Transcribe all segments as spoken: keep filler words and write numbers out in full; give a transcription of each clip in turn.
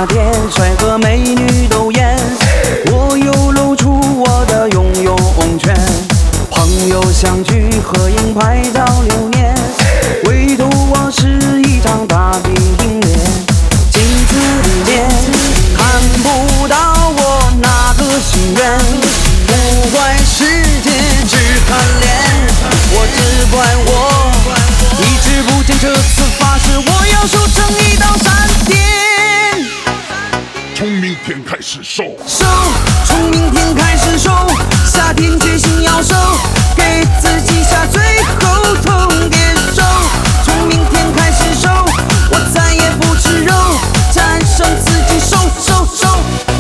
夏天，帅哥美女都艳，我又露出我的游泳圈。朋友相聚，合影拍照留念，唯独我是一张大饼脸。镜子里面看不到我那个心愿，不怪世界只看脸，我只怪我意志不坚。这次发誓我要瘦成一道闪电， 从明天开始瘦， 瘦，从明天开始瘦，夏天决心要瘦，给自己下最后通牒瘦。从明天开始瘦，我再也不吃肉，战胜自己，瘦瘦瘦。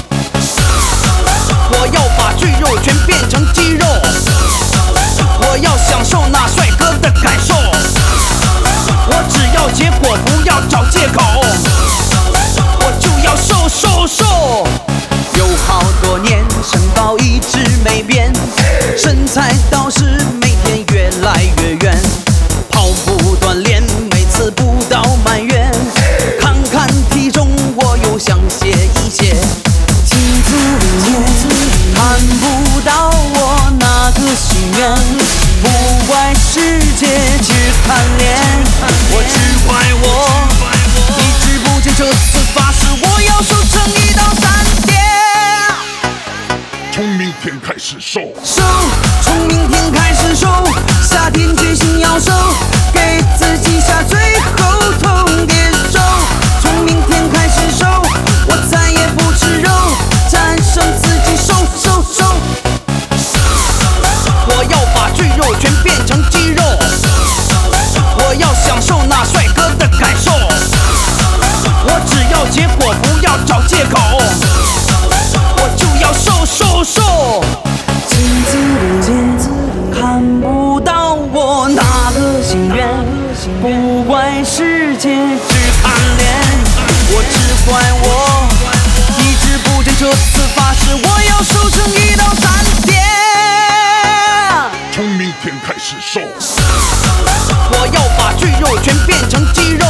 我要把赘肉全变成肌肉，我要享受那帅哥的感受，我只要结果，不要找借口，我就要瘦瘦瘦。有好多年，身高一直没变，身材倒是每天越来越圆。跑步锻炼，每次不到满月，看看体重，我又想歇一歇。镜子里面看不到我那个心愿，不怪世界只看脸，我只怪我意志不坚。这次发誓我要瘦成一道闪电， 从明天开始瘦， 瘦，从明天开始瘦，夏天决心要瘦，给自己下最后通牒瘦。从明天开始瘦，我再也不吃肉，战胜自己，瘦瘦瘦。我要把赘肉全变成肌肉，我要享受那帅哥的感受，我只要结果，不要找借口，我就要瘦瘦瘦。镜子里面看不到我那个心愿，不怪世界只看脸，我只怪我意志不坚。这次发誓我要瘦成一道闪电， 从明天开始瘦， 我要把赘肉全变成肌肉，